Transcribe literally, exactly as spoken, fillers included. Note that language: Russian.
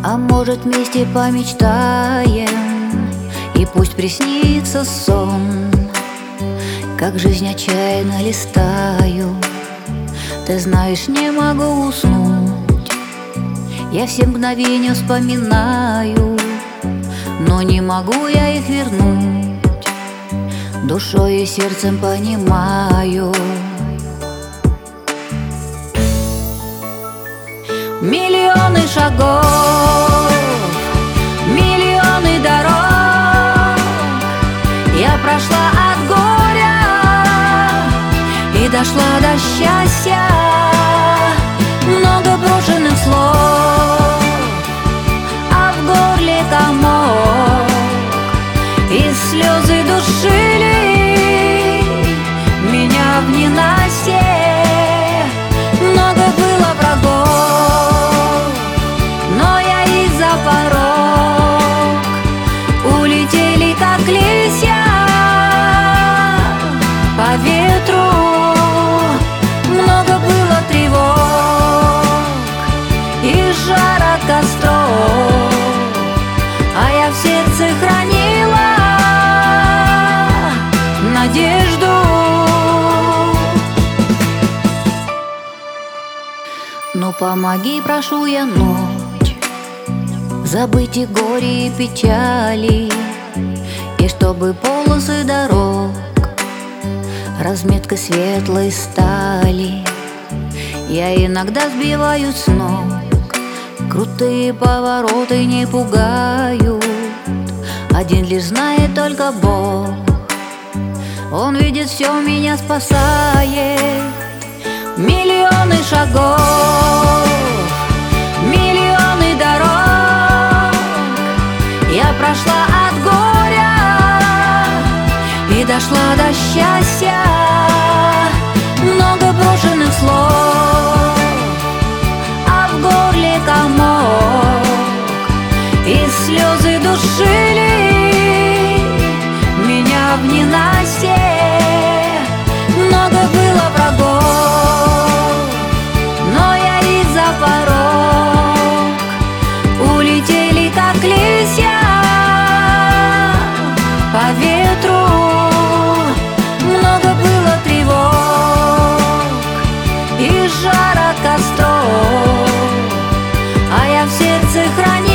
А может, вместе помечтаем, и пусть приснится сон, как жизнь отчаянно листаю. Ты знаешь, не могу уснуть, я все мгновения вспоминаю, но не могу я их вернуть, душой и сердцем понимаю. Миллионы шагов, миллионы дорог я прошла от горя и дошла до счастья. Много брошенных слов, а в горле комок, и слезы душили меня в ненастье. Много было врагов, но я их за порог улетели, как листья по ветру. Много было тревог и жар от костров, а я в сердце хранила надежду. Ну помоги, прошу я, ночь, забыть и горе, и печали, и чтобы полосы дорог разметкой светлой стали. Я иногда сбиваюсь с ног, крутые повороты не пугают. Один лишь знает только Бог, Он видит все, меня спасает. Миллионы шагов, миллионы дорог я прошла от горя и дошла до счастья. Много брошенных слов, а в горле комок, и слезы душили меня в ненастье. Много было врагов, но я их за порог улетели, как листья по ветру. Много было тревог и жар от костров, а я в сердце хранила